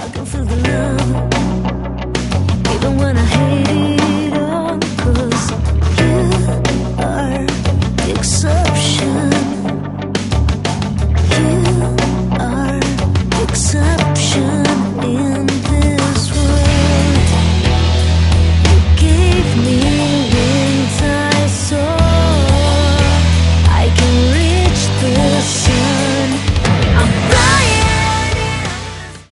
I can feel the love, even when I hate it.